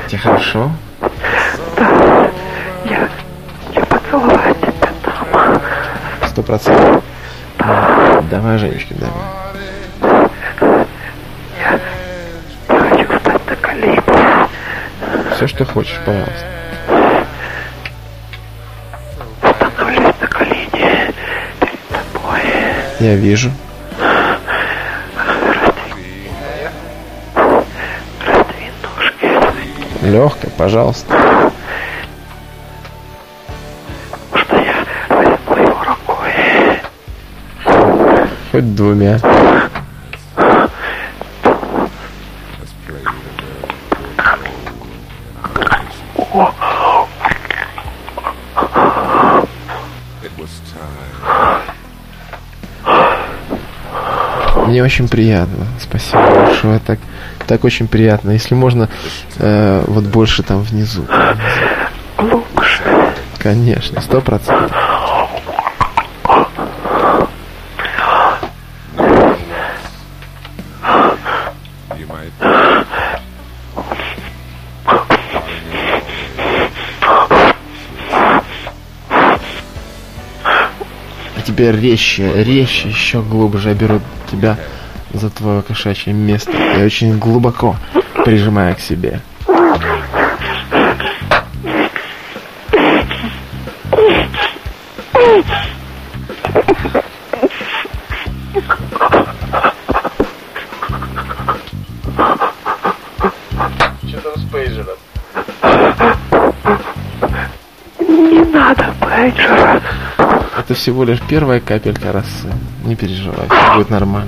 Тебе хорошо? Да. Я поцеловать тебя там. 100%. Давай, Женечка, давай. Я хочу встать на колени. Все, что хочешь, пожалуйста. Становлюсь на колени перед тобой. Я вижу. Раздвинь ножки. Легкая, пожалуйста. Можно я возьму его рукой? Хоть двумя. Мне очень приятно. Спасибо большое. Так очень приятно. Если можно, вот больше там внизу. Лучше. Конечно, 100%. Теперь резче, еще глубже я беру тебя за твое кошачье место и очень глубоко прижимаю к себе. Что там с пейджером? Не надо пейджера. Это всего лишь первая капелька росы. Не переживай, все будет нормально.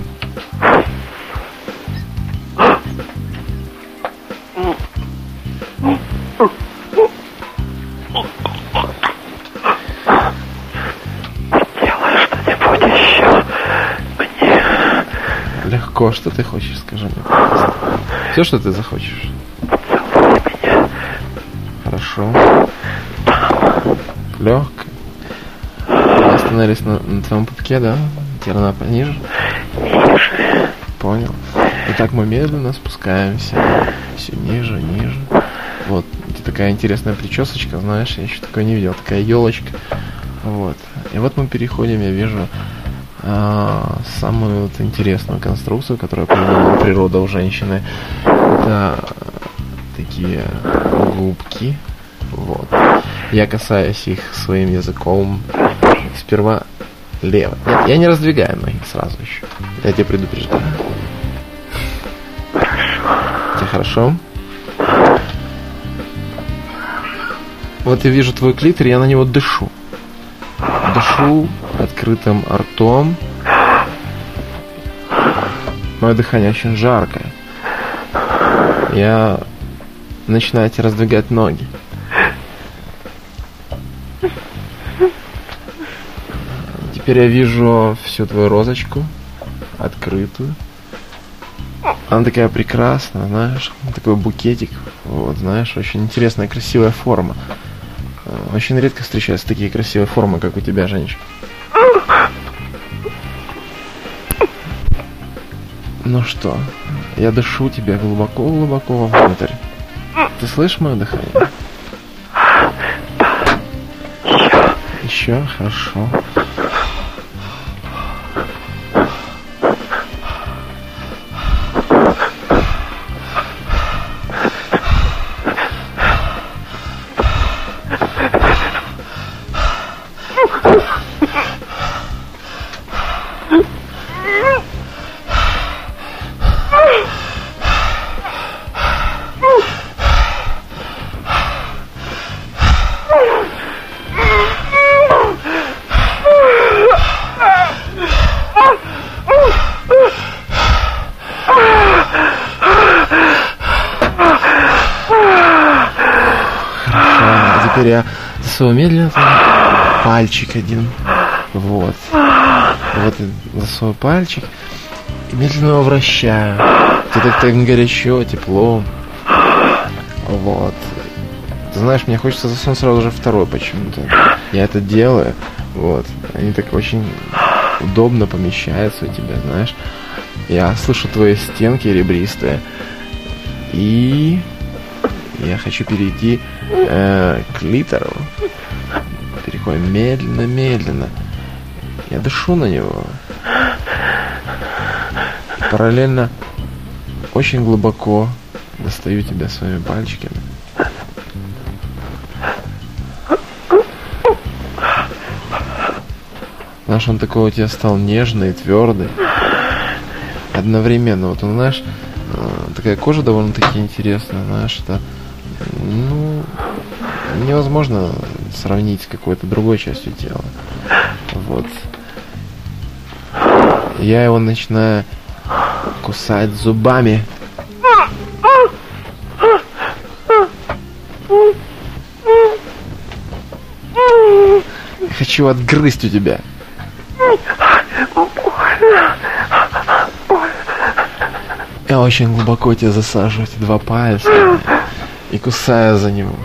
Делай что-нибудь еще мне. Легко, что ты хочешь, скажи мне, пожалуйста. Все, что ты захочешь. Поцелуй меня. Хорошо. Легко. Остановились на твоем пупке, да? Теперь она пониже. Ниже. Понял. Итак, мы медленно спускаемся все ниже, ниже. Вот, это такая интересная причесочка, знаешь, я еще такое не видел, такая елочка. Вот. И вот мы переходим, я вижу самую вот интересную конструкцию, которую придумала природа у женщины. Это такие губки. Вот. Я касаюсь их своим языком. Сперва лево. Нет, я не раздвигаю ноги сразу еще. Я тебя предупреждаю. Тебе хорошо? Вот я вижу твой клитор, я на него дышу. Дышу открытым ртом. Мое дыхание очень жаркое. Я начинаю тебе раздвигать ноги. Теперь я вижу всю твою розочку открытую. Она такая прекрасная, знаешь, такой букетик. Вот, знаешь, очень интересная, красивая форма. Очень редко встречаются такие красивые формы, как у тебя, женщина. Ну что, я дышу тебе глубоко-глубоко вовнутрь. Ты слышишь мое дыхание? Еще? Хорошо. Теперь я засовываю медленно пальчик один. Вот. Вот я засовываю пальчик и медленно его вращаю. Это так горячо, тепло. Вот. Ты знаешь, мне хочется засунуть сразу же второй почему-то. Я это делаю. Вот. Они так очень удобно помещаются у тебя, знаешь. Я слышу твои стенки ребристые. И Я хочу перейти к литеру. Переходим медленно. Я дышу на него. Параллельно очень глубоко достаю тебя своими пальчиками. Знаешь, он такой у тебя стал нежный, твердый. Одновременно, вот он, знаешь, такая кожа довольно-таки интересная, знаешь, это, ну, невозможно сравнить с какой-то другой частью тела. Вот. Я его начинаю кусать зубами. Хочу отгрызть у тебя. Я очень глубоко тебя засаживаю, эти 2 пальца, и кусаю за него.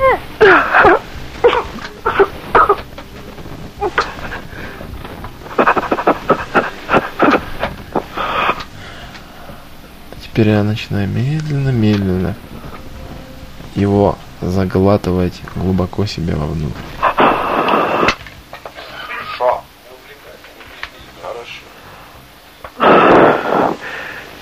Теперь я начинаю медленно его заглатывать глубоко себе вовнутрь.